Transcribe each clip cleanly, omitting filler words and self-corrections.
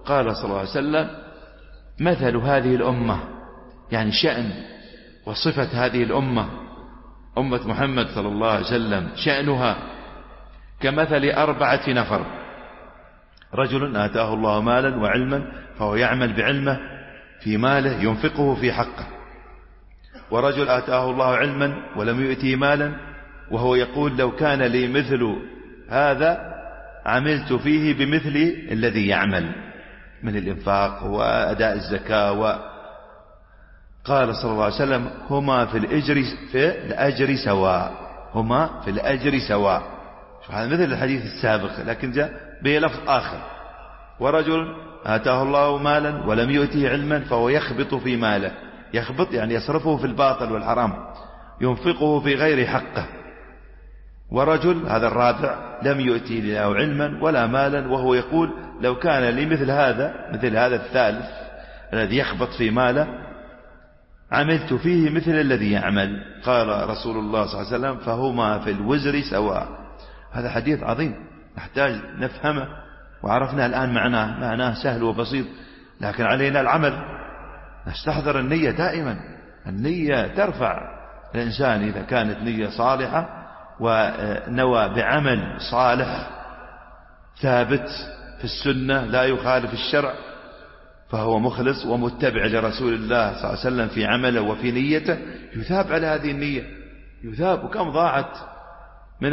قال صلى الله عليه وسلم: مثل هذه الأمة، يعني شأن وصفة هذه الأمة، أمة محمد صلى الله عليه وسلم، شأنها كمثل 4 نفر: رجل آتاه الله مالا وعلما فهو يعمل بعلمه في ماله ينفقه في حقه، ورجل آتاه الله علما ولم يؤته مالا وهو يقول: لو كان لي مثل هذا عملت فيه بمثل الذي يعمل من الإنفاق وأداء الزكاة. قال صلى الله عليه وسلم: هما في الأجر سواء، هما في الأجر سواء. هذا مثل الحديث السابق لكن جاء بلفظ آخر: ورجل آتاه الله مالا ولم يؤته علما فهو يخبط في ماله، يخبط يعني يصرفه في الباطل والحرام، ينفقه في غير حقه. ورجل، هذا الرابع، لم يؤتي له علما ولا مالا وهو يقول: لو كان لي مثل هذا الثالث الذي يخبط في ماله عملت فيه مثل الذي يعمل. قال رسول الله صلى الله عليه وسلم: فهما في الوزر سواء. هذا حديث عظيم نحتاج نفهمه، وعرفنا الآن معناه سهل وبسيط، لكن علينا العمل. نستحضر النية دائما، النية ترفع الإنسان إذا كانت نية صالحة ونوى بعمل صالح ثابت في السنة لا يخالف الشرع، فهو مخلص ومتبع لرسول الله صلى الله عليه وسلم في عمله وفي نيته، يثاب على هذه النية، يثاب. وكم ضاعت من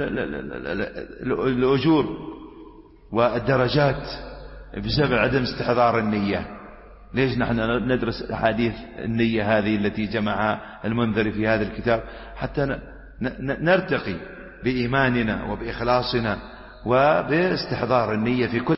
الأجور والدرجات بسبب عدم استحضار النية. ليش نحن ندرس أحاديث النية هذه التي جمعها المنذري في هذا الكتاب؟ حتى نرتقي بإيماننا وبإخلاصنا وباستحضار النية في كل